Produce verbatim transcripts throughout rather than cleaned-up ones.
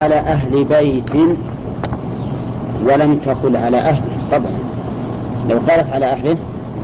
على أهل بيت ولم تقل على أهله. طبعا لو قالت على أهله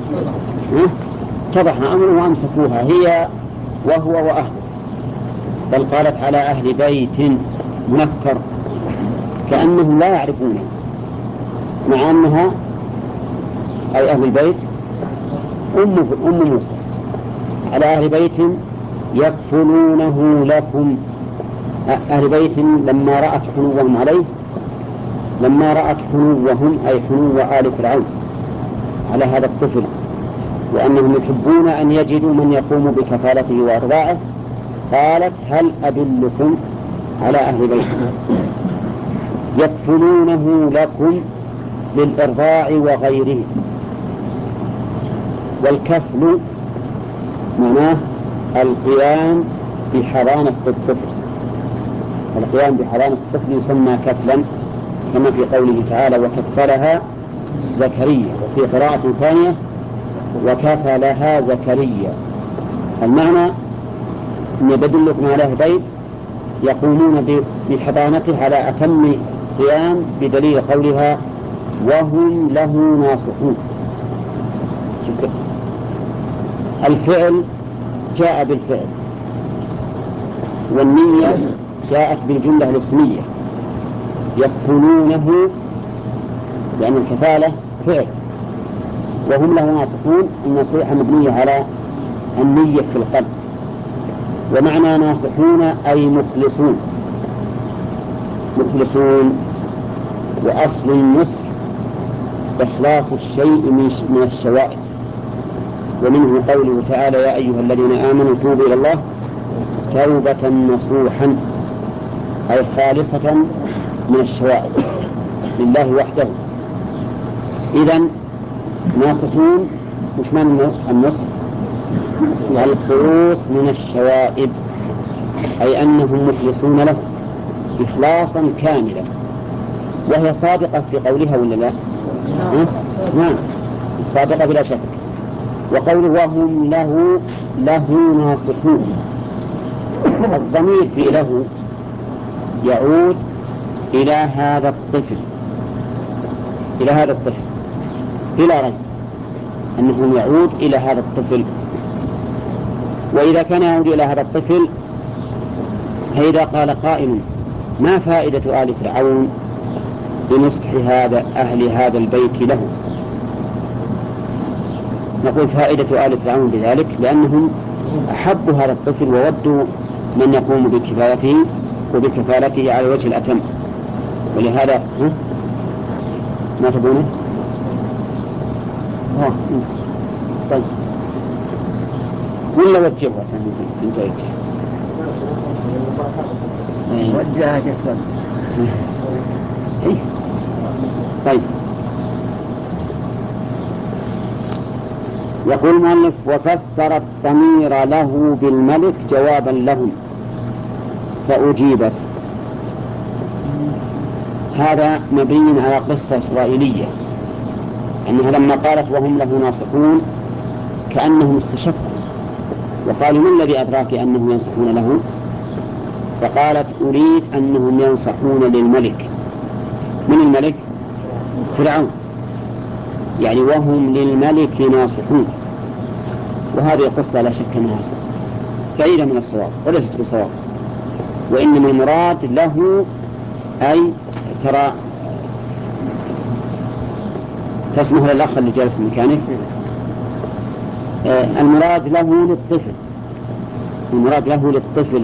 اتضح أمره وأمسكوها هي وهو وأهله، بل قالت على أهل بيت منكر كأنهم لا يعرفونه، مع أنها أي أهل البيت أم أم موسى. على أهل بيت يكفلونه لكم. أهل بيت لما رأت حنوهم عليه، لما رأت حنوهم أي حنو آل فرعون على هذا الطفل، وأنهم يحبون أن يجدوا من يقوم بكفالته وإرضاعه، قالت هل أدلكم على أهل بيت يكفلونه لكم للإرضاع وغيره. والكفل معناه القيام بحضانة الطفل، القيام بحضانة الطفل يسمى كفلا، كما في قوله تعالى وكفلها زكريا، وفي قراءة ثانية وكفلها زكريا. المعنى أن يدلكم على أهل بيت يقومون بحضانته على أتم قيام، بدليل قولها وهم له ناصحون. الفعل جاء بالفعل، والنية جاءت بالجملة الاسمية يكفلونه، لأن الكفالة فعل، وهم له ناصحون. النصيحة مبنية على النية في القلب، ومعنى ناصحون أي مخلصون، مخلصون. وأصل النصح إخلاص الشيء من الشوائب، ومنه قوله تعالى يا أيها الذين آمنوا توبوا إلى الله توبة نصوحا، أي خالصة من الشوائب لله وحده. إذن ناصحون مش معنى النصح؟ الخلوص من الشوائب، أي أنهم مخلصون له إخلاصا كاملا، وهي صادقة في قولها ولا لا؟ نعم صادقة بلا شك. وقوله وهم له له ناصحون، الضمير في له يعود إلى هذا الطفل، إلى هذا الطفل بلا ريب أنه يعود إلى هذا الطفل. وإذا كان يعود إلى هذا الطفل، فإذا قال قائل ما فائدة آل فرعون بنصح هذا أهل هذا البيت له؟ نقول فائدة آل فرعون بذلك لأنهم أحبوا هذا الطفل وودوا من يقوم بكفايته وبكفالته على وجه الأتم، ولهذا ما تبونه؟ طيب ولا وجهها انت وجه وجهها جسد. طيب يقول المؤلف وفسر الضمير له بالملك جوابا لهم فأجيبت. هذا مبني على قصة إسرائيلية، أنها لما قالت وهم له ناصحون كأنهم استشكوا وقالوا من الذي أدراك أنهم ينصحون له؟ فقالت أريد أنهم ينصحون للملك. من الملك؟ فرعون، يعني وهم للملك ناصحون. وهذه القصة لا شك أنها بعيدة من الصواب وليست بصواب، وإنما المراد له أي ترى تسمح للأخ اللي جالس مكانك، آه المراد له للطفل، المراد له للطفل،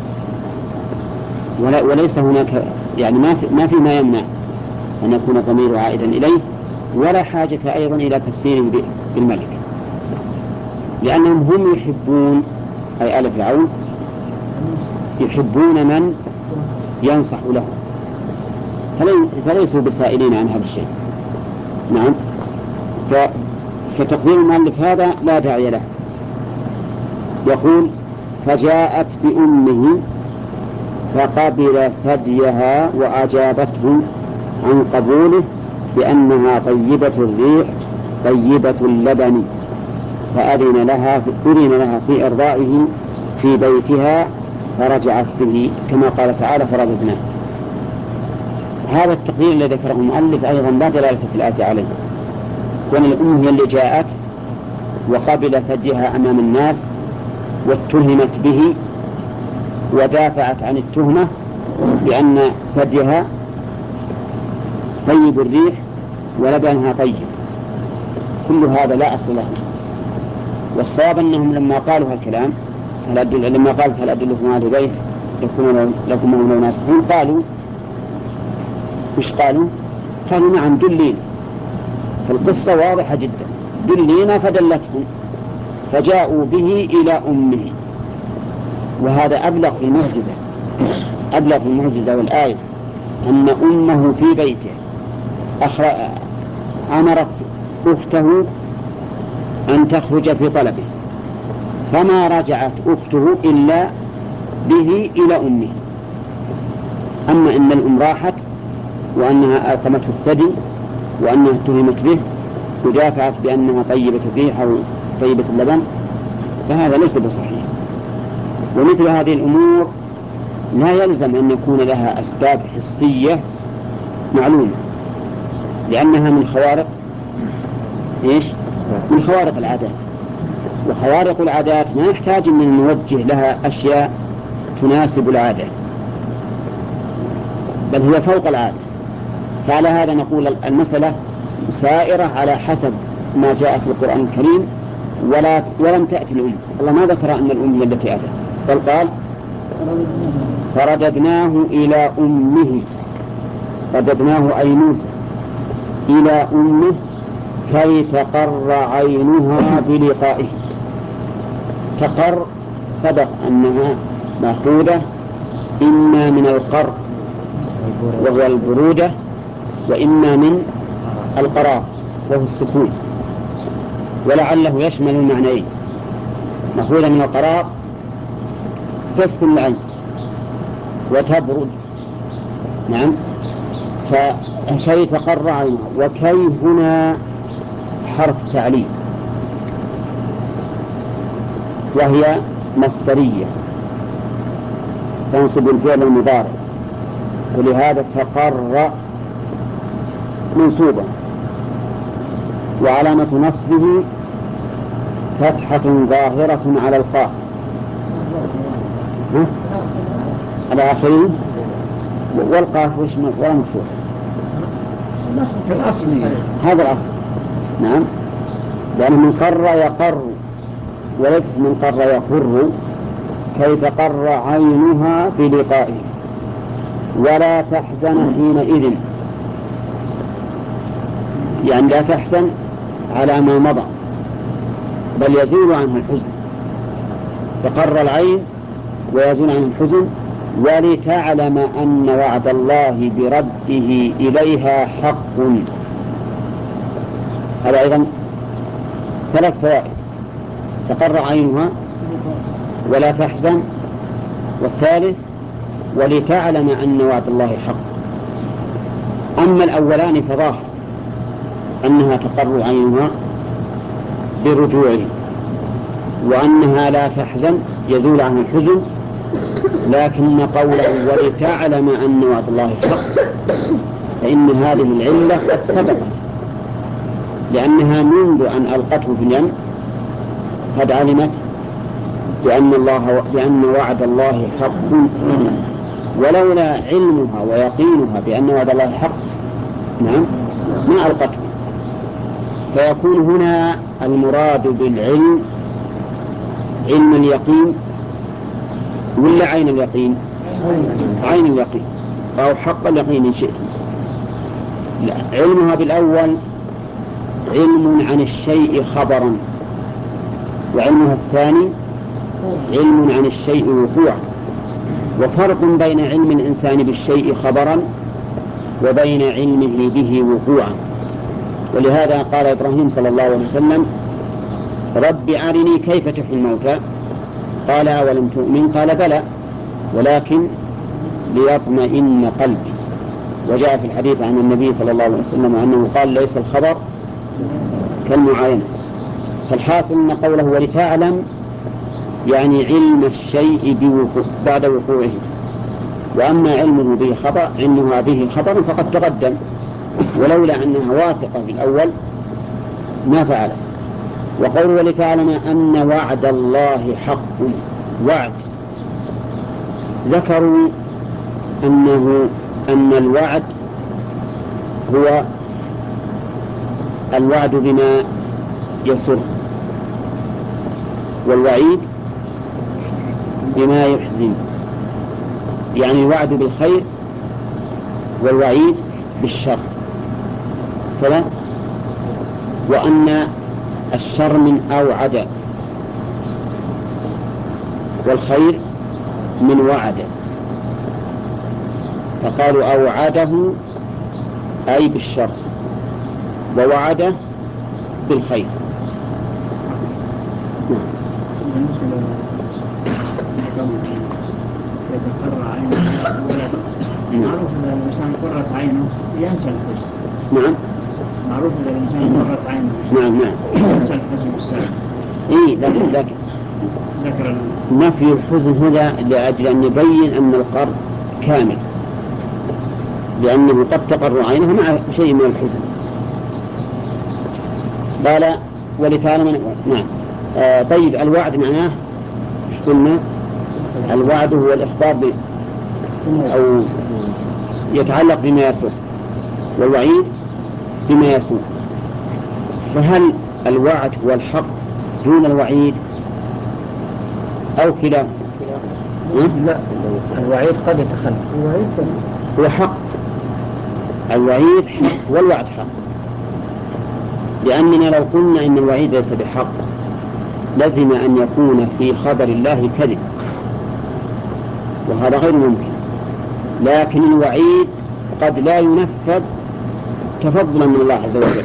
وليس هناك يعني ما في ما في ما يمنع أن يكون الضمير عائدا إليه، ولا حاجة أيضا إلى تفسير بالملك، لأنهم هم يحبون أي آل فرعون يحبون من ينصح له، فليسوا بسائلين عن هذا الشيء. نعم، فتقدير المؤلف هذا لا داعي له. يقول فجاءت بأمه فقبل ثديها وأجابته عن قبوله بأنها طيبة الريح طيبة اللبن، فأذن لها أذن لها في إرضائه في بيتها فرجعت به، كما قال تعالى فرددناه. هذا التقدير الذي ذكره المؤلف أيضا لا دلالة في الآية عليه، وأن الأم هي اللي جاءت وقبل ثديها أمام الناس واتهمت به ودافعت عن التهمة بأن ثديها طيب الريح ولبنها طيب. كل هذا لا أصل له. والصواب أنهم لما قالوا هالكلام لما قالت هل أدلكم على بيت لكم مولى ناصحون قالوا مش قالوا قالوا نعم دلين. فالقصة واضحة جدا، دلينا فدلتهم فجاءوا به إلى أمه. وهذا أبلغ في المعجزة، أبلغ في المعجزة والآية أن أمه في بيته أمرت أخته أن تخرج في طلبه، فما رجعت أخته إلا به إلى أمه. أما إن الأم راحت وأنها ألقمته الثدي وأنها اتهمت به ودافعت بأنها طيبة الريح أو طيبة اللبن فهذا ليس بصحيح. ومثل هذه الأمور لا يلزم أن يكون لها أسباب حسية معلومة، لأنها من خوارق إيش؟ من خوارق العادات، وخوارق العادات ما يحتاج أن نوجه لها أشياء تناسب العادة، بل هي فوق العادة. فعلى هذا نقول المسألة سائرة على حسب ما جاء في القرآن الكريم، ولا ولم تأتي الأم. الله ما ذكر أن الأم هي التي أتت، بل قال فرددناه إلى أمه. رددناه أي موسى إلى أمه كي تقر عينها بلقائه. تقر صدق أنها مأخوذة إما من القر وهو البرودة، وإما من القرار وهو السكون، ولعله يشمل المعنيين. مأخوذة من القرار تسكن العين وتبرد، نعم، فكي تقر عينها. وكي هنا حرف تعليل وهي مصدرية تنصب الفعل المضارع، ولهذا تقر منصوبة وعلامة نصبه فتحة ظاهرة على القاف على آخره، والقاف وش ولا مفتوح. الأصل هذا الأصل، نعم، لأنه من قر يقر وليس من قر يقر. كي تقر عينها بلقائه ولا تحزن حينئذ، يعني لا تحزن على ما مضى بل يزول عنها الحزن. تقر العين ويزول عنها الحزن. ولتعلم أن وعد الله برده إليها حق. هذا أيضا ثلاث فوائد: تقر عينها ولا تحزن، والثالث ولتعلم أن وعد الله حق. أما الأولان فظاهر أنها تقر عينها برجوعه، وأنها لا تحزن يزول عنها الحزن، لكن قوله ولتعلم أن وعد الله حق فإن هذه العلة قد سبقت، لأنها منذ أن ألقته في اليم قد علمت بأن, الله بأن وعد الله حق، ولولا علمها ويقينها بأن وعد الله حق نعم ما ألقته. فيكون هنا المراد بالعلم علم اليقين ولا عين اليقين؟ عين اليقين أو حق اليقين إن شئت. لا، علمها بالأول علم عن الشيء خبرا، وعلمها الثاني علم عن الشيء وقوعا. وفرق بين علم الإنسان بالشيء خبرا وبين علمه به وقوعا. ولهذا قال إبراهيم صلى الله عليه وسلم رب أرني كيف تحيي الموتى قال أولم تؤمن قال بلى ولكن ليطمئن قلبي. وجاء في الحديث عن النبي صلى الله عليه وسلم أنه قال ليس الخبر كالمعاينة. فالحاصل أن قوله ولتعلم يعني علم الشيء بوقوع بعد وقوعه، وأما علمه به خبر علمها به خبر فقد تقدم، ولولا أنها واثقة في الأول ما فعل. وقوله ولتعلم أن وعد الله حق، وعد ذكروا أنه أن الوعد هو الوعد بما يسر، والوعيد بما يحزن، يعني الوعد بالخير والوعيد بالشر كذا. وأن الشر من أوعد والخير من وعد، فقالوا أوعده أي بالشر ووعده بالخير. معروف إذا الإنسان قرت عينه ينسى الحزن. نعم. معروف إذا الإنسان قرت عينه نعم نعم ينسى الحزن بالساعة. إيه لكن لكن ذكر نفي الحزن هنا لأجل أن يبين أن القرض كامل، لأنه قد تقر عينه مع شيء من الحزن. قال ولتعلم. نعم. آه طيب الوعد معناه ايش قلنا؟ الوعد هو الإخبار ب أو يتعلق بما يسوء، والوعيد بما يسوء. فهل الوعد هو الحق دون الوعيد أو كلا؟ لا، الوعيد قد يتخلف. هو حق، الوعيد حق والوعد حق، لأننا لو قلنا إن الوعيد ليس بحق لزم أن يكون في خبر الله كذب، وهذا غير ممكن. لكن الوعيد قد لا ينفذ تفضلا من الله عز وجل،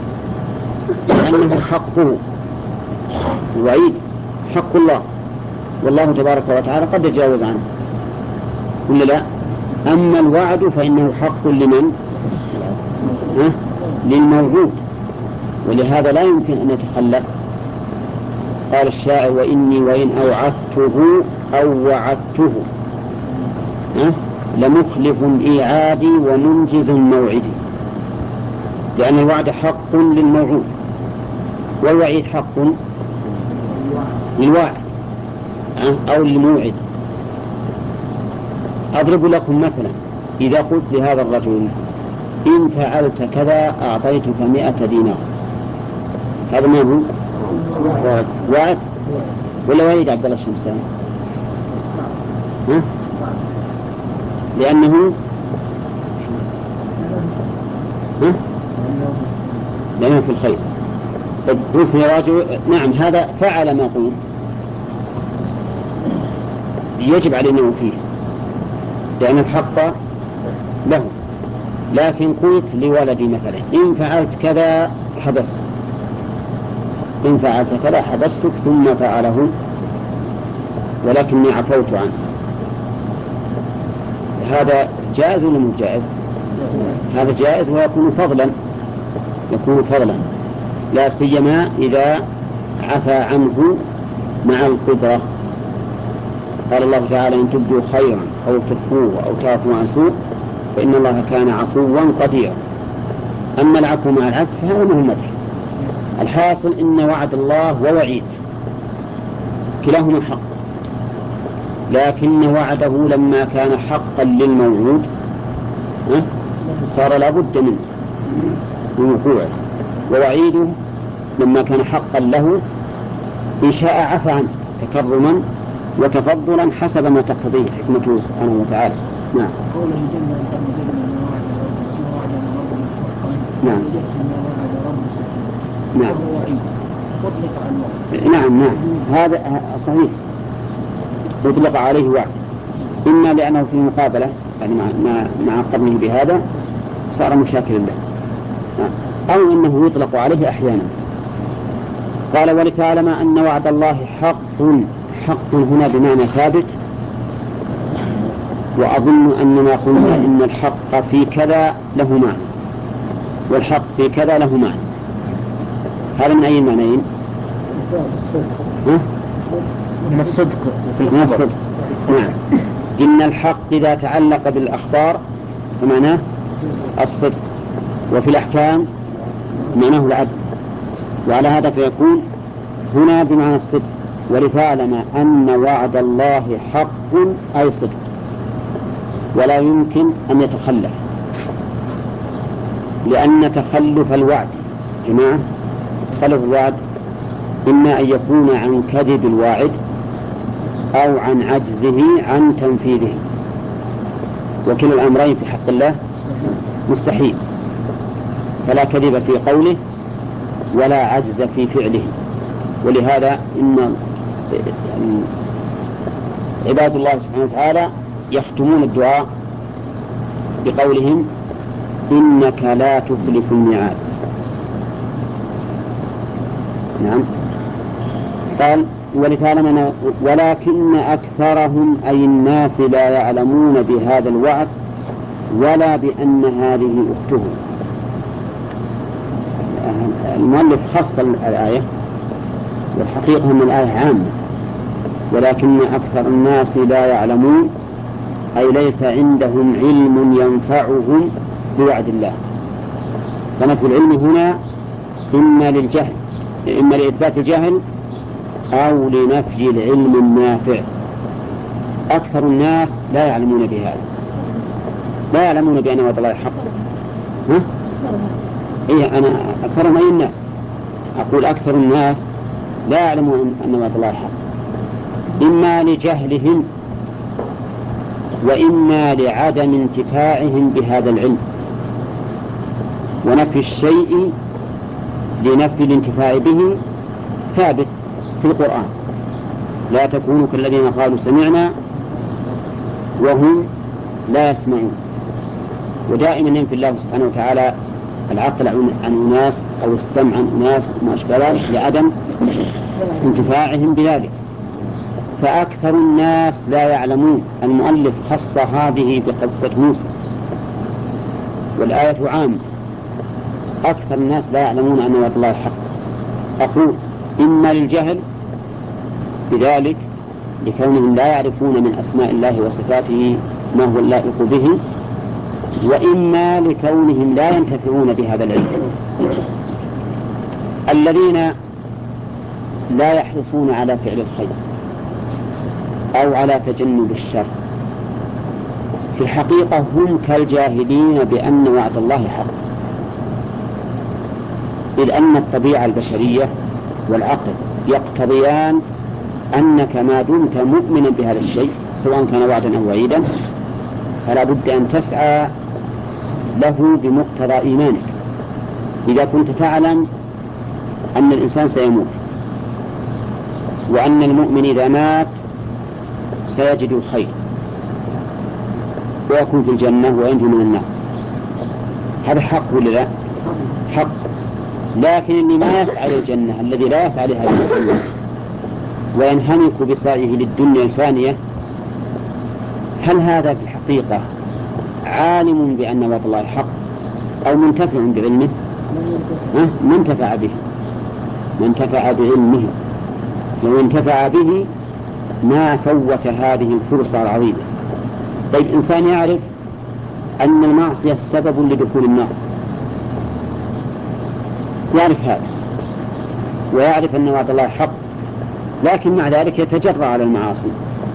لأنه حقه. الوعيد حق الله، والله تبارك وتعالى قد يتجاوز عنه ولا لا؟ أما الوعد فإنه حق لمن؟ ها؟ للموعود، ولهذا لا يمكن أن يتخلف. قال الشاعر وإني وإن أوعدته أو وعدته ها؟ لمخلف إيعادي ومنجز موعدي، لأن الوعد حق للموعود والوعيد حق للواعد أو للموعد. أضرب لكم مثلا، إذا قلت لهذا الرجل إن فعلت كذا أعطيتك مئة دينار، هذا ما هو؟ وعد ولا وعيد عبد الله الشمساني؟ ها؟ لأنه ها؟ لأنه في الخير. قلت يا رجل نعم هذا فعل ما قلت، يجب علينا وفيه لأن الحق له. لكن قلت لولدي مثلا إن فعلت كذا حبست، إن فعلت كذا حبستك، ثم فعله ولكني عفوت عنه، هذا جائز ولا مو جائز؟ هذا جائز ويكون فضلا، يكون فضلا لا سيما إذا عفى عنه مع القدرة. قال الله تعالى إن تبدوا خيرا أو تخفوه أو تعفوا عن سوء فإن الله كان عفوا قديرا. أما العفو مع العكس هذا مهم مدح. الحاصل إن وعد الله ووعيد كلاهما حق، لكن وعده لما كان حقا للموعود صار لا بد منه من وقوعه، ووعيده لما كان حقا له إن شاء عفى عنه تكرما وتفضلا حسب ما تقتضيه حكمته سبحانه وتعالى. نعم. نعم. نعم. نعم نعم هذا صحيح، يطلق عليه وعد، إما لأنه في مقابلة يعني مع مع قرنه بهذا صار مشاكلا له، أو إنه يطلق عليه أحيانا. قال ولتعلم أن وعد الله حق، حق هنا بمعنى ثابت، وأظن أننا قلنا إن الحق في كذا له معنى والحق في كذا له معنى، هذا من أي معنيين؟ من الصدق من الصدق. نعم. إن الحق إذا تعلق بالأخبار فمعناه الصدق، وفي الأحكام معناه العدل، وعلى هذا فيكون هنا بمعنى الصدق، ولتعلم أن وعد الله حق أي صدق ولا يمكن أن يتخلف، لأن تخلف الوعد جماعة تخلف الوعد إما أن يكون عن كذب الواعد أو عن عجزه عن تنفيذه، وكلا الأمرين في حق الله مستحيل، فلا كذب في قوله ولا عجز في فعله. ولهذا إن عباد الله سبحانه وتعالى يختمون الدعاء بقولهم إنك لا تخلف الميعاد. نعم. قال ولتعلم ولكن أكثرهم أي الناس لا يعلمون بهذا الوعد ولا بأن هذه أخته. المؤلف خص الآية، والحقيقة أن الآية عامة، ولكن أكثر الناس لا يعلمون أي ليس عندهم علم ينفعهم بوعد الله. فنفي العلم هنا إما للجهل، إما لإثبات الجهل أو لنفي العلم النافع. أكثر الناس لا يعلمون بهذا، لا يعلمون بأن وعد الله حق. ها؟ إيه أنا أكثرهم أي الناس، أقول أكثر الناس لا يعلمون أن وعد الله حق، إما لجهلهم وإما لعدم انتفاعهم بهذا العلم. ونفي الشيء لنفي الانتفاع به ثابت في القرآن، لا تكونوا كالذين قالوا سمعنا وهم لا يسمعون. ودائما ينفي الله سبحانه وتعالى العقل عن أناس أو السمع عن أناس وما أشبه ذلك لعدم انتفاعهم بذلك. فأكثر الناس لا يعلمون. المؤلف خص هذه بقصة موسى، والآية عامة. أكثر الناس لا يعلمون أن وعد الله حق. أقول إما للجهل بذلك لكونهم لا يعرفون من أسماء الله وصفاته ما هو اللائق به، وإما لكونهم لا ينتفعون بهذا العلم. الذين لا يحرصون على فعل الخير أو على تجنب الشر في الحقيقة هم كالجاهلين بأن وعد الله حق، إذ أن الطبيعة البشرية والعقل يقتضيان أنك ما دمت مؤمنا بهذا الشيء سواء كان وعدا أو وعيدا فلا بد أن تسعى له بمقتضى إيمانك. إذا كنت تعلم أن الإنسان سيموت وأن المؤمن إذا مات سيجد الخير ويكون في الجنة وينجو من النار، هذا حق ولا لا؟ حق. لكن اللي ما يسعى للجنة، الذي لا يسعى لهذه الدنيا وينهمك بسعيه للدنيا الفانية، هل هذا في الحقيقة عالم بأن وعد الله حق أو منتفع بعلمه؟ ما انتفع به، ما انتفع بعلمه. لو انتفع به ما فوت هذه الفرصة العظيمة. طيب إنسان يعرف أن المعصية سبب لدخول النار، يعرف هذا ويعرف أن وعد الله حق، لكن مع ذلك يتجرأ على المعاصي،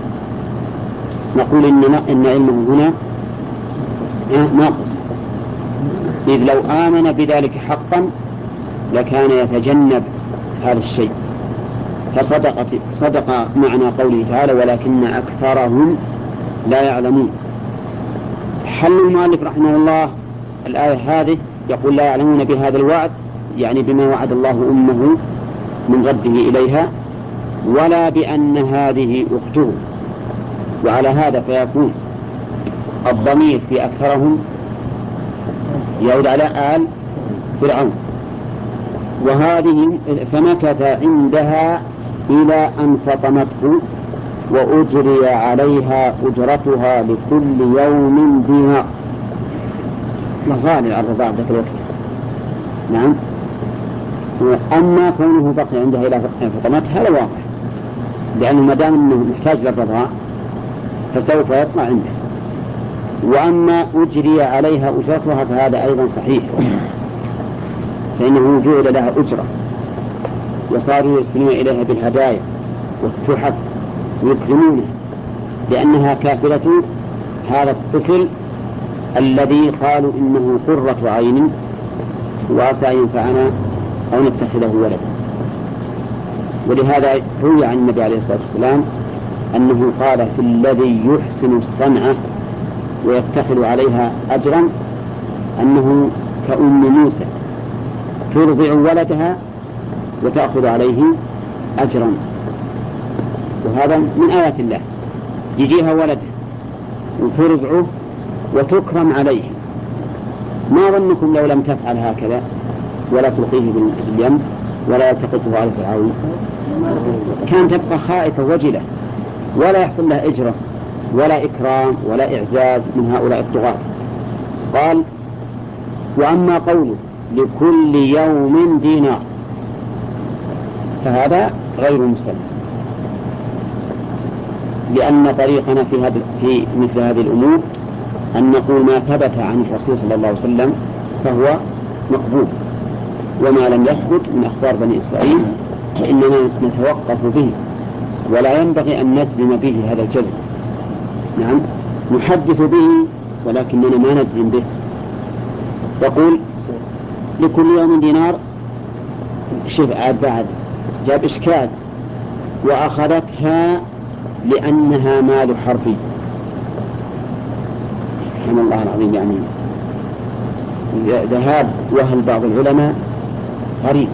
نقول إن إن علمه هنا ناقص، إذ لو آمن بذلك حقا لكان يتجنب هذا الشيء. فصدق صدق معنى قوله تعالى ولكن أكثرهم لا يعلمون. حل المؤلف رحمه الله الآية هذه يقول لا يعلمون بهذا الوعد، يعني بما وعد الله أمه من رده إليها، ولا بأن هذه أخته. وعلى هذا فيكون الضمير في أكثرهم يعود على آل فرعون، وهذه فمكث عندها إلى أن فطمته وأجري عليها أجرتها لكل يوم دينار. غالي الأرض بعد الوقت. نعم. أما كونه بقي عندها إلى فطمتها هذا واضح، لأنه ما دام أنه محتاج للرضاع فسوف يطمع عنده. وأما أجري عليها أجرتها فهذا أيضا صحيح، فإنه جعل لها أجرة وصاروا يرسلون إليها بالهدايا والتحف ويكرمونها لأنها كافلة هذا الطفل الذي قالوا إنه قرة عين وعسى ينفعنا أو نتخذه ولدا. ولهذا روي عن النبي عليه الصلاة والسلام أنه قال في الذي يحسن الصنعة ويتخذ عليها أجرا أنه كأم موسى ترضع ولدها وتأخذ عليه أجرا. وهذا من آيات الله، يجيها ولدها وترضعه وتكرم عليه. ما ظنكم لو لم تفعل هكذا ولا تلقيه باليم ولا يلتقطه آل فرعون؟ كان تبقى خائفة وجلة ولا يحصل لها إجرة ولا إكرام ولا إعزاز من هؤلاء الطغاة. قال: وأما قوله لكل يوم دينار فهذا غير مسلم، لأن طريقنا في, هذا في مثل هذه الأمور أن نقول ما ثبت عن الرسول صلى الله عليه وسلم فهو مقبول، وما لم يثبت من أخبار بني إسرائيل فإننا نتوقف به، ولا ينبغي أن نجزم به هذا الجزم. نعم نحدث به ولكننا ما نجزم به. يقول لكل يوم دينار، شوف بعد جاب إشكال: وأخذتها لأنها مال حرفي. سبحان الله العظيم، يعني ذهاب وهل بعض العلماء غريب.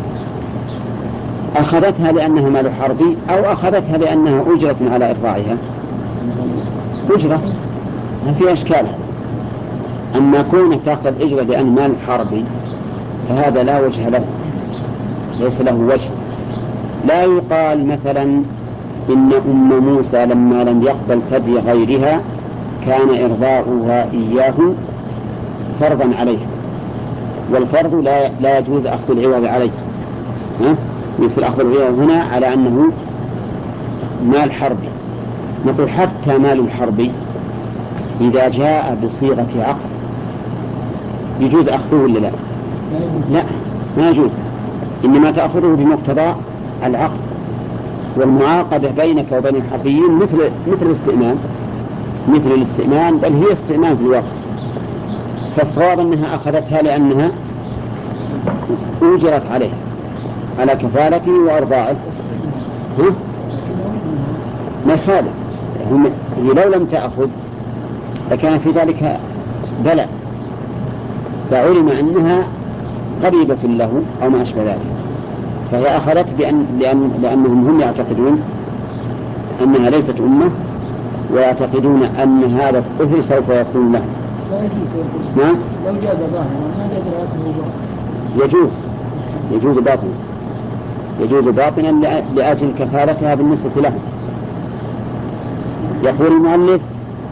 أخذتها لأنها مال حرفي أو أخذتها لأنها أجرة على إرضاعها؟ أجرة، ما في أشكال. أما كونك تأخذ أجرة لأن مال حرفي فهذا لا وجه له، ليس له وجه. لا يقال مثلا إن أم موسى لما لم يقبل ثدي غيرها كان إرضاؤها إياه فرضا عليها، والفرض لا, لا يجوز أخذ العوض عليه. ها؟ يصير أخذ العوض هنا على أنه مال حربي. نقول حتى مال الحربي إذا جاء بصيغة عقد يجوز أخذه ولا لا؟ لا، ما يجوز، إنما تأخذه بمقتضى العقد. والمعاقدة بينك وبين الحربيين مثل مثل الاستئمان، مثل الاستئمان، بل هي استئمان في الواقع. فالصواب أنها أخذتها لأنها أجرت عليه على كفالته وأرضاعه. ها؟ ما يخالف، هي لو لم تأخذ لكان في ذلك بلاء، فعلم أنها قريبة له أو ما أشبه ذلك، فهي أخذت بأن لأن لأنهم هم يعتقدون أنها ليست أمة، ويعتقدون أن هذا الطفل سوف يكون له. نعم لو جاز ظاهرا ما جاز الأصل. يجوز يجوز باطنا يجوز باطنا لأجل كفالتها بالنسبة له. يقول المؤلف: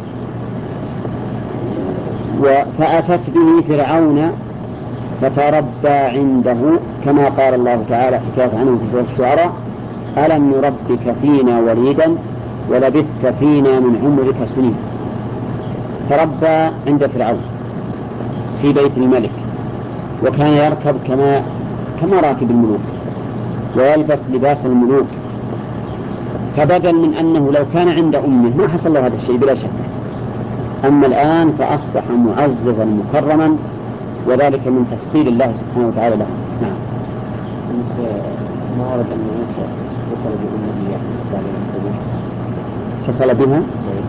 فأتت به فرعون فتربى عنده، كما قال الله تعالى حكاية عنه في سورة الشعراء: ألم نربك فينا وليدا ولبثت فينا من عمرك سنين. تربى عند فرعون في بيت الملك، وكان يركب كما كما راكب الملوك ويلبس لباس الملوك، فبدل من أنه لو كان عند أمه ما حصل له هذا الشيء بلا شك. أما الآن فأصبح معززا مكرما، وذلك من تسخير الله سبحانه وتعالى له. نعم. ما ورد أن يوسف وصل بأمه بعد أن اتصل بها،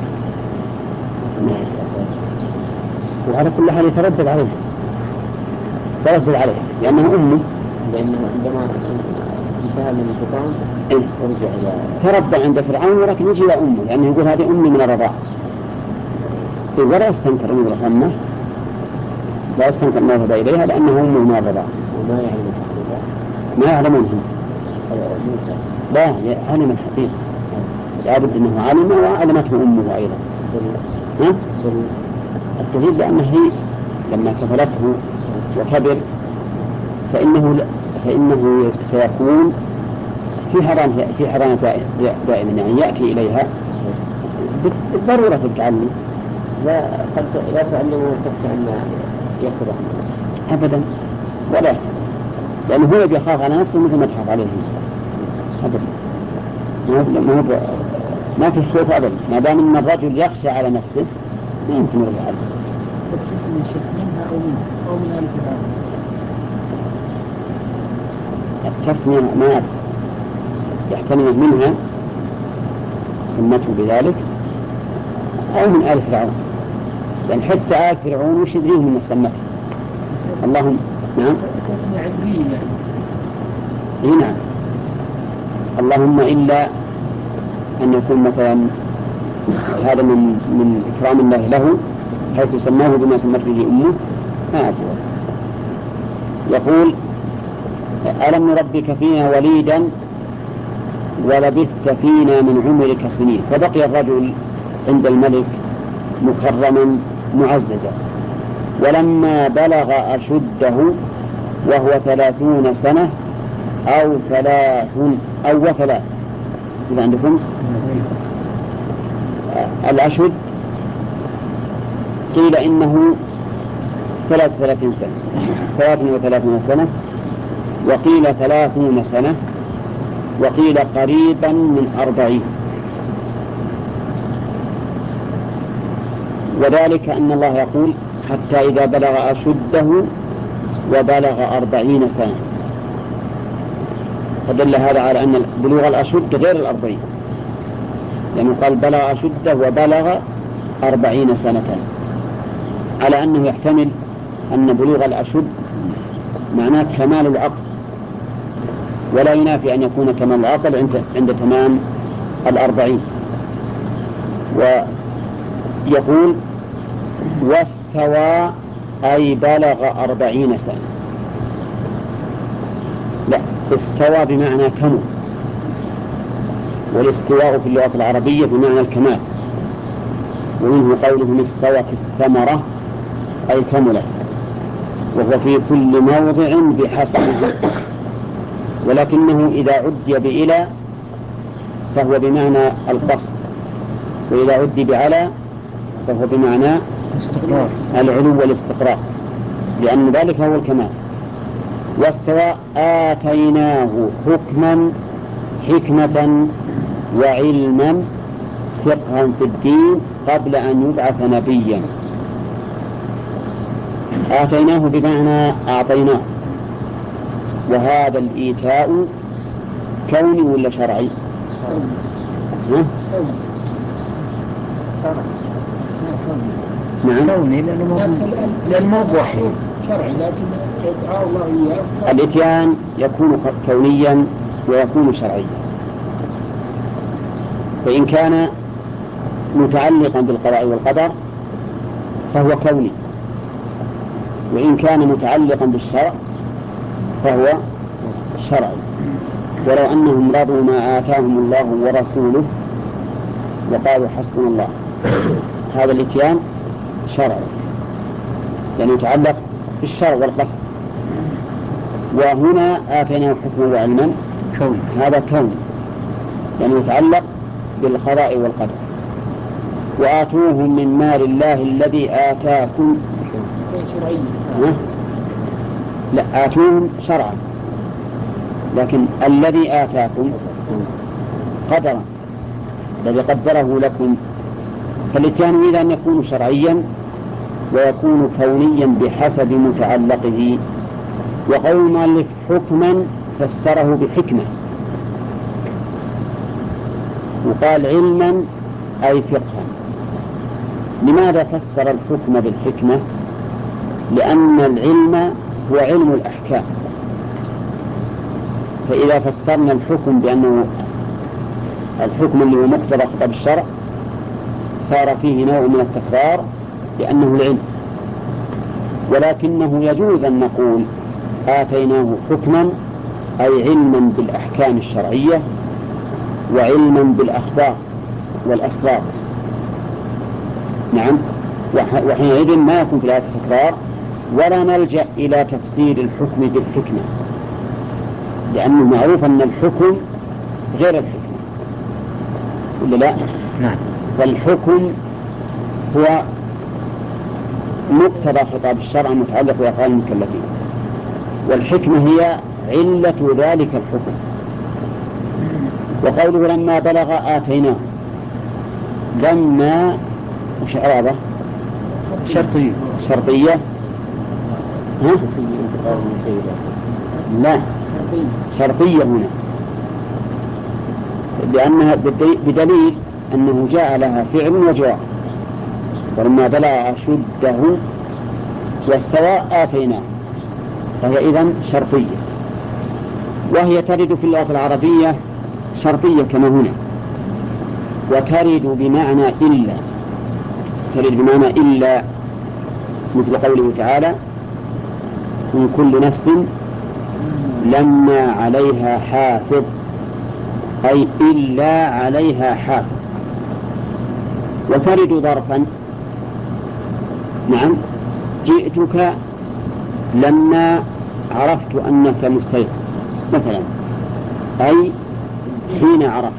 وعلى كل حال يتردد عليه تردد عليه لأنها أمه، لأنه عندما انتهى من الفطام ورجع إلى تربى عند فرعون ولكن يجي إلى أمه، لأنه يقول هذه أمي من الرضاع، ولا يستنكر أمه أمه لا يستنكر أنه يذهب إليها لأنه أمه من الرضاع. وما يعلم ما يعلمونه، لا علم الحقيقة، لابد أنه علم وعلمته أمه أيضا. ها؟ الدليل بأنه هي لما كفلته وكبر فإنه فإنه سيكون في حضانة في حضانة دائما، يعني يأتي إليها بالضرورة تتعلم. لا قد لا تعلمه تخشى أن يخرج أبدا ولا يحتاج، لأنه هو بيخاف على نفسه مثل ما تخاف عليه أبدا. ما ما ما في خوف أبدا، ما دام أن الرجل يخشى على نفسه ما يمكن يرجع عنه. من شك منها أو من أو من آل فرعون. التسمية ما يحتمل منها سمته بذلك أو من آل فرعون، لأن حتى آل فرعون وش يدريهم من سمته. اللهم نعم تسمية عبرية إيه نعم. اللهم إلا أن يكون مثلا هذا من من إكرام الله له حيث سماه بما سمت به أمه ما أدري. يقول ألم نربك فينا وليدا ولبثت فينا من عمرك سنين. فبقي الرجل عند الملك مكرما معززا، ولما بلغ أشده وهو ثلاثون سنة أو ثلاث أو وثلاث إذا عندكم الأشد قيل إنه ثلاث ثلاثين سنة ثلاث وثلاثون سنة، وقيل ثلاثون سنة، وقيل قريبا من أربعين. وذلك أن الله يقول حتى إذا بلغ أشده وبلغ أربعين سنة، فدل هذا على أن بلوغ الأشد غير الأربعين، لأنه قال بلغ أشده وبلغ أربعين سنة، على أنه يحتمل أن بلوغ الأشد معناه كمال العقل، ولا ينافي أن يكون كمال العقل عند, عند تمام الأربعين. ويقول واستوى أي بلغ أربعين سنة. لا، استوى بمعنى كمل، والاستواء في اللغة العربية بمعنى الكمال، ومنه قولهم استوت الثمرة أي كملت، وهو في كل موضع بحسبه. ولكنه إذا عدي بإلى فهو بمعنى القصد، وإذا عدي بعلى فهو بمعنى استقرار العلو والاستقرار، لأن ذلك هو الكمال. واستوى آتيناه حكما حكمة وعلما فقها في الدين قبل أن يبعث نبيا. آتيناه بمعنى أعطيناه، وهذا الإيتاء كوني ولا شرعي؟ ها؟ نعم كوني لأنه مو بوحي شرعي، لكن إعطاء الله إياه الإتيان يكون كونيا ويكون شرعيا. فإن كان متعلقا بالقضاء والقدر فهو كوني، وإن كان متعلقا بالشرع فهو شرعي. ولو أنهم رضوا ما آتاهم الله ورسوله وقالوا حسبنا الله، هذا الإتيان شرعي لأنه يتعلق بالشرع والقصد. وهنا آتيناه حكما وعلما كون، هذا كون لأنه يتعلق بالقضاء والقدر. وآتوهم من مال الله الذي آتاكم لا آتوهم شرعا، لكن الذي آتاكم قدرا الذي قدره لكم. فالإتيان إذا أن يكون شرعيا ويكون كونيا بحسب متعلقه. وقول المؤلف حكما فسره بحكمة، وقال علما أي فقها. لماذا فسر الحكم بالحكمة؟ لأن العلم هو علم الأحكام، فإذا فسرنا الحكم بأنه الحكم اللي هو مقتضى خطاب الشرع صار فيه نوع من التكرار لأنه العلم. ولكنه يجوز أن نقول آتيناه حكما أي علما بالأحكام الشرعية وعلما بالأخبار والأسرار. نعم، وحينئذ ما يكون في الآية تكرار، ولا نلجأ إلى تفسير الحكم بالحكمة، لأنه معروف أن الحكم غير الحكمة ولا لا؟ نعم. فالحكم هو مقتضى خطاب الشرع المتعلق بأفعال المكلفين، والحكمة هي علة ذلك الحكم. وقوله لما بلغ آتيناه، لما وش إعرابه؟ شرطية شرطية. ها؟ لا، شرطية هنا، لأنها بدليل أنه جاء لها فعل وجواب. ولما بلغ أشده واستوى آتيناه، فهي إذن شرطية، وهي ترد في اللغة العربية شرطية كما هنا، وترد بمعنى إلا، ترد بمعنى إلا، مثل قوله تعالى من كل نفس لما عليها حافظ، أي إلا عليها حافظ. وترد ظرفا، نعم، جئتك لما عرفت أنك مستيقظ مثلا، أي حين عرفت.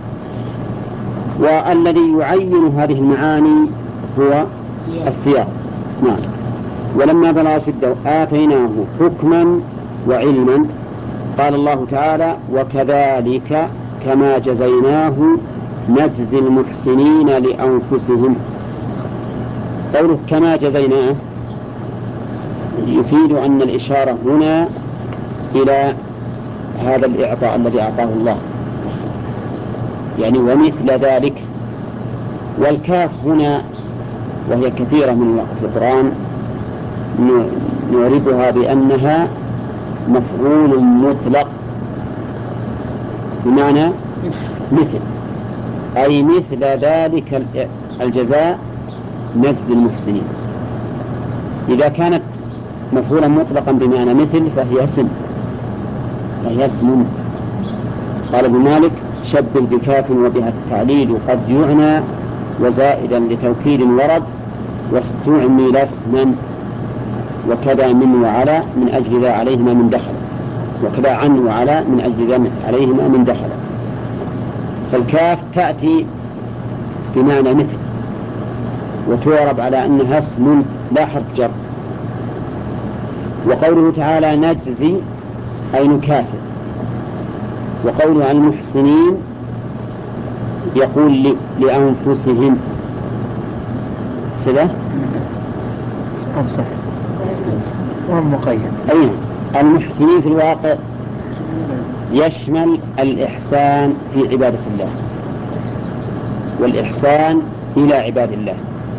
والذي يعين هذه المعاني هو السياق. نعم. ولما بلغ أشده آتيناه حكما وعلما. قال الله تعالى وكذلك كما جزيناه نجزي المحسنين لأنفسهم. قوله كما جزيناه يفيد أن الإشارة هنا إلى هذا الإعطاء الذي أعطاه الله، يعني ومثل ذلك. والكاف هنا وهي كثيرة من في القرآن نعرفها بأنها مفعول مطلق بمعنى مثل، أي مثل ذلك الجزاء نجزي المحسنين. إذا كانت مفعولا مطلقا بمعنى مثل فهي اسم، فهي اسم. قال ابن مالك شبه بكاف وبها التعليل قد يعنى وزائدا لتوكيد ورد واستعمل اسما، وكذا من وعلى من أجل ذا عليهما من دخل، وكذا عن وعلى من أجل ذا عليهما من دخل. فالكاف تأتي بمعنى مثل وتعرب على أنها اسم لا حرف جر. وقوله تعالى نجزي أي نكافئ. وقوله عن المحسنين يقول لأنفسهم سده أمسح وهم مقيد. أي المحسنين في الواقع يشمل الإحسان في عبادة الله والإحسان إلى عباد الله.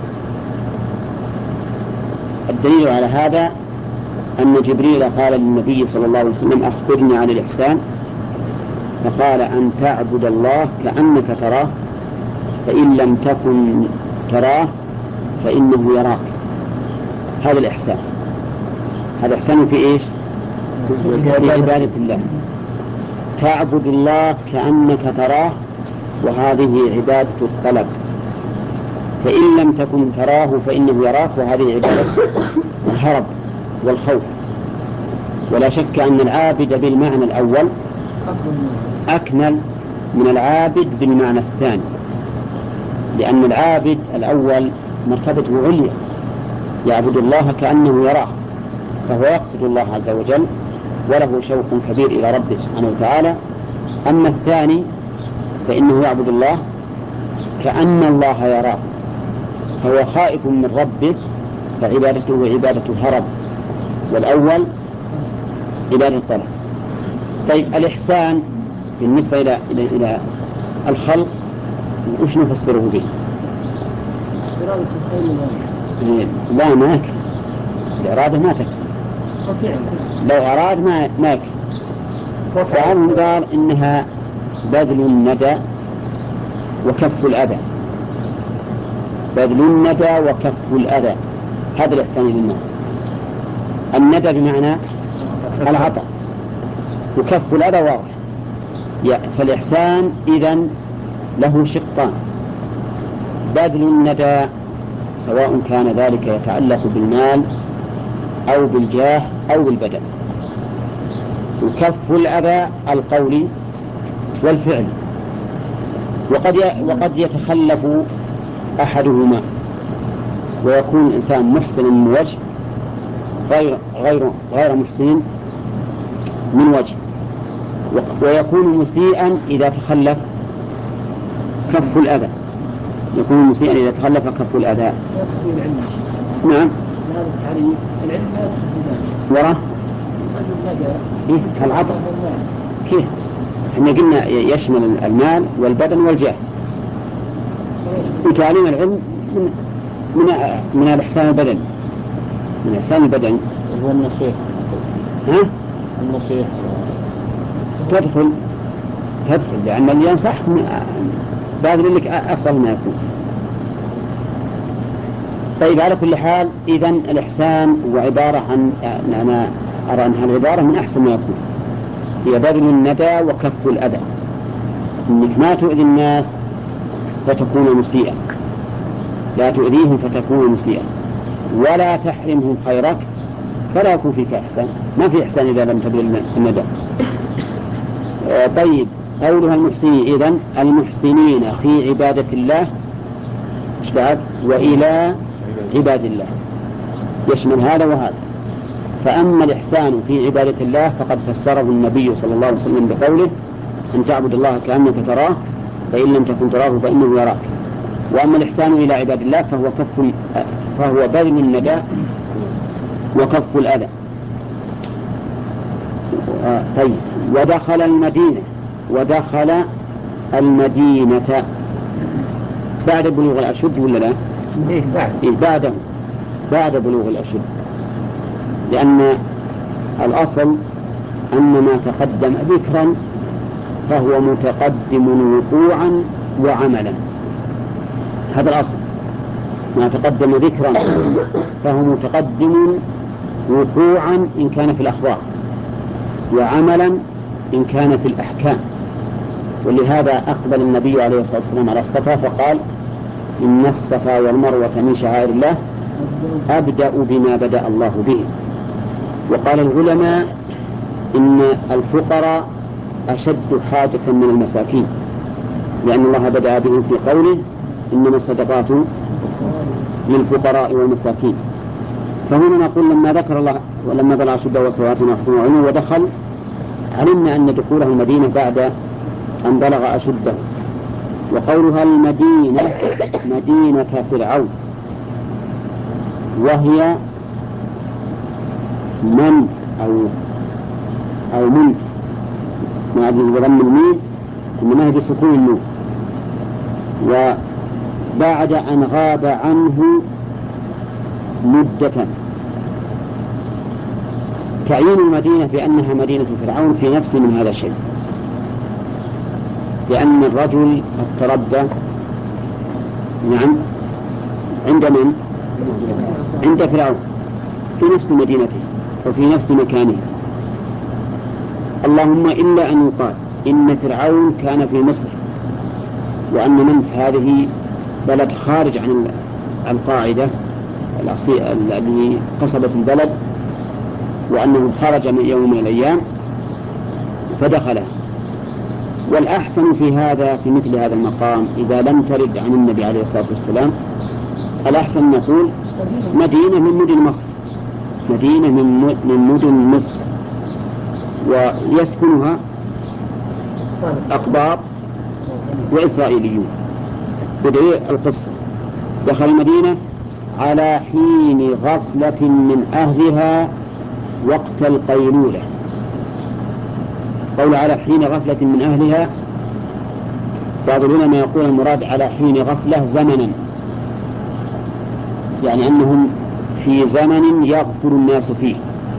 الدليل على هذا أن جبريل قال للنبي صلى الله عليه وسلم أخبرني عن الإحسان، فقال أن تعبد الله كأنك تراه فإن لم تكن تراه فإنه يراك. هذا الإحسان، هذا إحسان في إيش؟ في عبادة الله. تعبد الله كأنك تراه، وهذه عبادة الطلب. فإن لم تكن تراه فإنه يراك، وهذه عبادة الهرب والخوف. ولا شك أن العابد بالمعنى الأول أكمل من العابد بالمعنى الثاني، لأن العابد الأول مرتبته عليا، يعبد الله كأنه يراه، فهو يقصد الله عز وجل وله شوق كبير إلى ربه سبحانه وتعالى. أما الثاني فإنه يعبد الله كأن الله يراه، فهو خائف من ربه، فعبادته عبادة الهرب، والأول عبادة الطلب. طيب الإحسان بالنسبة إلى إلى إلى الخلق وش نفسره به؟ لا ما يكفي، الإرادة ما تكفي، لو أراد ما ما يكفي. وعنهم قال إنها بذل الندى وكف الأذى، بذل الندى وكف الأذى، هذا الإحسان للناس. الندى بمعنى العطاء، وكف الأذى واضح. فالإحسان إذن له شقان: بذل الندى سواء كان ذلك يتعلق بالمال أو بالجاه أو بالبدن، وكف الأذى القولي والفعل. وقد وقد يتخلف أحدهما، ويكون الإنسان محسن من وجه غير غير غير محسن من وجه، ويكون مسيئا إذا تخلف كف الأذى، يكون مسيئا إذا تخلف كف الأذى. نعم. وراه إيه العطاء كيف؟ احنا قلنا يشمل المال والبدن والجاه، وتعليم العلم من من من الإحسان البدني، من الإحسان البدني هو النصيحة. ها؟ النصيحة تدخل تدخل لأن اللي ينصح باذل لك أفضل ما يكون. طيب على كل حال إذن الإحسان هو عبارة عن، أنا أرى أنها العبارة من أحسن ما يكون، هي بذل الندى وكف الأذى، إنك ما تؤذي الناس فتكون مسيئا، لا تؤذيهم فتكون مسيئا، ولا تحرمهم خيرك فلا يكون فيك إحسان، ما في إحسان إذا لم تبذل الندى. طيب قولها المحسنين، إذن المحسنين في عبادة الله إيش بعد؟ وإلى عباد الله، يشمل هذا وهذا. فأما الإحسان في عبادة الله فقد فسره النبي صلى الله عليه وسلم بقوله أن تعبد الله كأنك تراه فإن لم تكن تراه فإنه يراك. وأما الإحسان إلى عباد الله فهو كف فهو بذل الندى وكف الأذى. آه طيب ودخل المدينة، ودخل المدينة بعد بلوغ الأشد ولا لا؟ إيه بعد إيه بعد بعد بلوغ الأشد، لأن الأصل أن ما تقدم ذكرا فهو متقدم وقوعا وعملا، هذا الأصل، ما تقدم ذكرا فهو متقدم وقوعا إن كان في الأخبار وعملا إن كان في الأحكام. ولهذا أقبل النبي عليه الصلاة والسلام على الصفا فقال إن الصفا والمروة من شعائر الله أبدأ بما بدأ الله به. وقال العلماء إن الفقراء أشد حاجة من المساكين، لأن الله بدأ بهم في قوله إنما الصدقات للفقراء والمساكين. فهنا نقول لما ذكر الله ولما بلغ أشده والصلوات وعلمه ودخل، علمنا أن دخوله المدينة بعد أن بلغ أشده. وقولها المدينة مدينة فرعون، وهي من أو أو من ما أدري بضم الميم إنما هي بسكون النون. وبعد أن غاب عنه مدة، تعيين المدينة بأنها مدينة فرعون في نفس من هذا الشيء، لأن الرجل قد تربى نعم عند من؟ عند فرعون في نفس مدينته وفي نفس مكانه، اللهم إلا أن يقال إن فرعون كان في مصر، وأن منف هذه بلد خارج عن القاعدة التي قصبت البلد، وأنه خرج من يوم من الأيام فدخله. والأحسن في هذا في مثل هذا المقام إذا لم ترد عن النبي عليه الصلاة والسلام، الأحسن نقول مدينة من مدن مصر، مدينة من مدن مصر، ويسكنها أقباط وإسرائيليون. بدأ القصة دخل المدينة على حين غفلة من أهلها وقت القيلولة. قول على حين غفلة من أهلها، بعض العلماء يقول المراد على حين غفلة زمنا، يعني أنهم في زمن يغفل الناس فيه.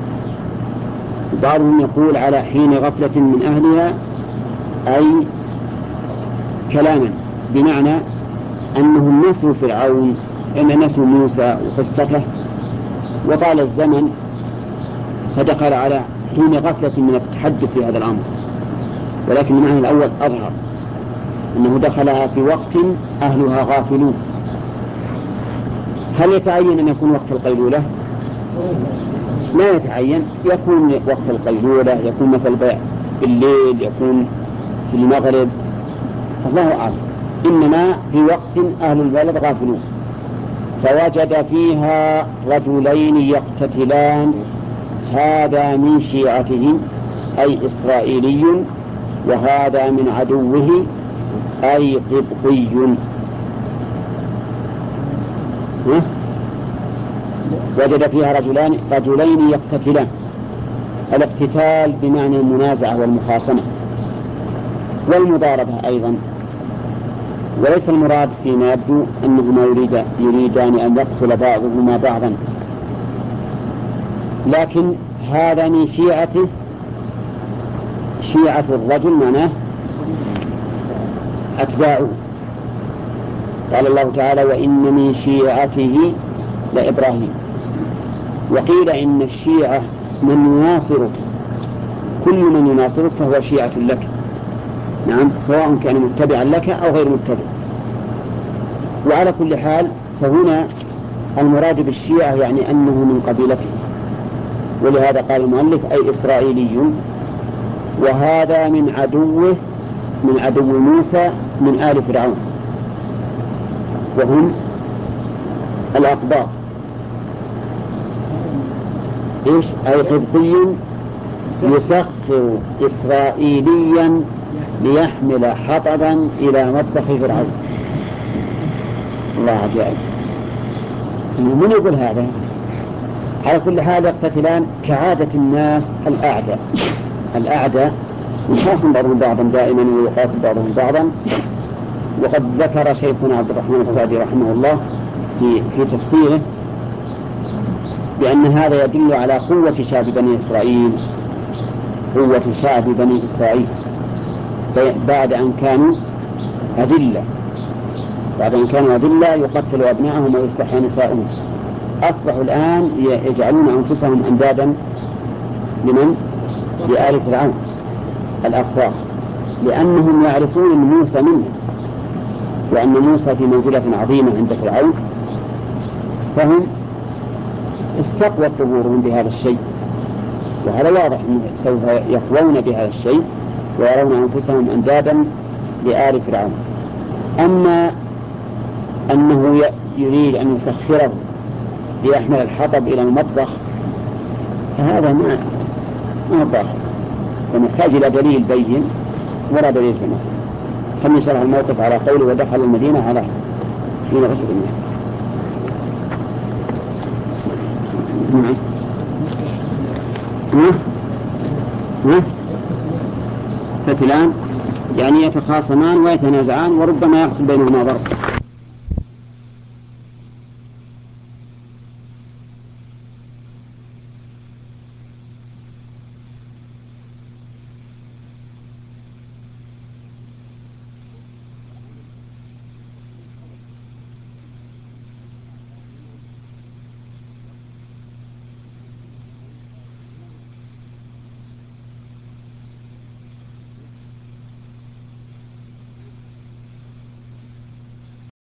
بعضهم يقول على حين غفلة من أهلها أي كلاما، بمعنى أنهم نسوا فرعون أن نسوا موسى وقصته وطال الزمن فدخل على حين غفلة من التحدث في هذا الأمر. ولكن المعنى الأول أظهر، أنه دخلها في وقت أهلها غافلون. هل يتعين أن يكون وقت القيلولة؟ لا يتعين، يكون وقت القيلولة، يكون مثل بيع بالليل، يكون في المغرب، الله أعلم. إنما في وقت أهل البلد غافلون، فوجد فيها رجلين يقتتلان، هذا من شيعته أي إسرائيلي، وهذا من عدوه أي قبطي. وجد فيها رجلان رجلين يقتتلان، الاقتتال بمعنى المنازعة والمخاصمة والمضاربة أيضا، وليس المراد فيما يبدو أنهما يريد يريدان أن يقتل بعضهما بعضا، لكن هذا من شيعته. شيعة الرجل معناه أتباعه. قال الله تعالى: وإن من شيعته لإبراهيم. وقيل إن الشيعة من يناصرك، كل من يناصرك فهو شيعة لك، نعم، سواء كان متبعا لك أو غير متبع. وعلى كل حال فهنا المراد بالشيعة يعني أنه من قبيلته، ولهذا قال المؤلف أي إسرائيلي. وهذا من عدوه، من عدو موسى من آل فرعون، وهم الأقباط. إيش؟ أي قبطي يسخر إسرائيليا ليحمل حطبا إلى مطبخ فرعون. الله عجائب، من يقول هذا؟ على كل حال يقتتلان كعادة الناس الأعداء. الأعداء يخاصم بعضهم بعضا دائما ويقاتل بعضهم بعضا. وقد ذكر شيخنا عبد الرحمن السعدي رحمه الله في في تفسيره بأن هذا يدل على قوة شعب بني إسرائيل، قوة شعب بني إسرائيل بعد أن كانوا أذلة، بعد أن كانوا أذلة يقتل أبنائهم ويستحيي نساءهم، أصبحوا الآن يجعلون أنفسهم أندادا لمن؟ لآل فرعون الأخفار، لأنهم يعرفون أن موسى منهم، وأن موسى في منزلة عظيمة عند فرعون، فهم استقوت ظهورهم بهذا الشيء. وهذا واضح أنه سوف يقوون بهذا الشيء ويرون أنفسهم أندادا لآل فرعون. أما أنه يريد أن يسخره ليحمل الحطب إلى المطبخ فهذا ما ما ظاهر، ونحتاج إلى دليل بين ولا دليل في المسألة. خلينا نشرح الموقف على قوله: ودخل المدينة على حين غسل الماء. نعم. ها؟ ها؟ تتلان يعني يتخاصمان ويتنازعان وربما يحصل بينهما ضرب.